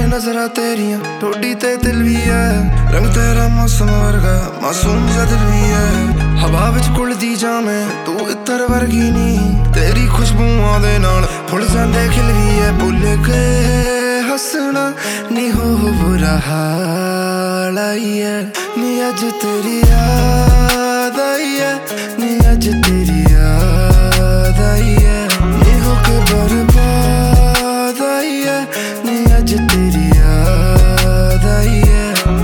नजरा तेरिया ठोडी ते दिल भी है, रंग तेरा मौसम वर्गा मासूम सा दिल भी है। हवा विच घुलदी जा मैं तू इत्र वर्गी नी, तेरी खुशबुआं दे नाल फुल जांदे खिल भी है। भुल के हसना नी हो बुरा हाल आई है, नी अज तेरी याद आई है, नी अज तेरी याद आई है। नी हो के बर्बाद आई है, नी अज तेरी याद आई है।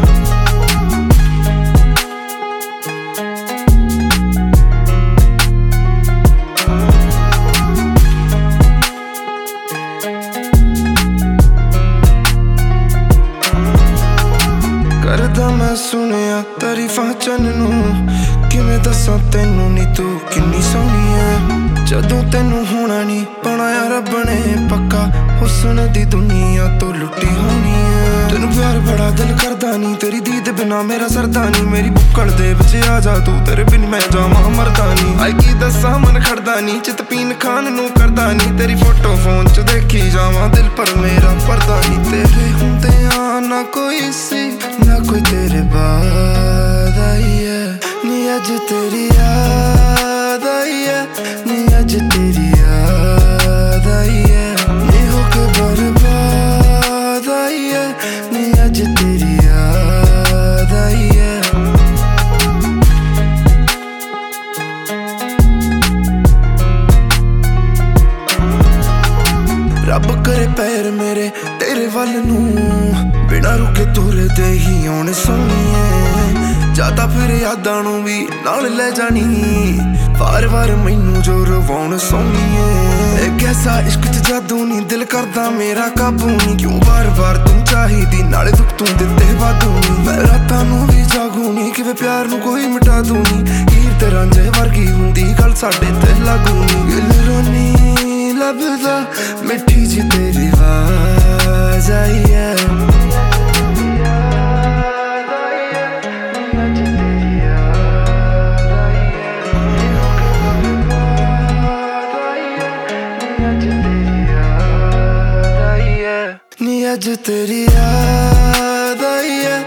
करदा मैं सुनिया तारीफां चन नू, किवें दस्सां तैनू नी तू किन्नी सोहनी है। जदों तैनू होना नी बनाया रब ने पक्का, हुस्न दी दुनिया तो लुटी होनी है। तैनू प्यार बड़ा दिल करदा नी, तेरी दीद बिना मेरा सरदा नी। मेरी बुक्कड़ दे विच आ जा तू, तेरे बिन मैं जावां मरदा नी। आई की दस्सां मन खड़दा नी, चित पीन खान नू करदा नी। तेरी फोटो फोन च देखी जावां दिल पर मेरा पर्दा नी। तेरे हुंदियां ना कोई सी ना कोई तेरे बाद आई है, नी अज तेरी याद आई है, नी अज तेरी याद आई है। नी हो के बर्बाद आई है, नी अज तेरी याद आई है। रब करे पैर मेरे तेरे वल नू, बिना रुके तुरे दे ही आने सोहणीए। जादा फिर यादां नू भी नाल ले जानी, वार वार मैनू जो रवाउण सोहणीए। एक ऐसा इश्क च जादू नी, दिल करदा मेरा काबू नी। क्यों बार बार तू चाहिदी नाले दुख तू दिते वादू नी। मैं रातां नू भी जागू नी, किवें प्यार नू कोई मिटा दू नी। हीर ते रांझे वर्गी हुंदी गल साडे ते लागू नी। दिल रोनी लभदा मिठी जी तेरी आवाज़ आई है, नी अज तेरी याद आई है,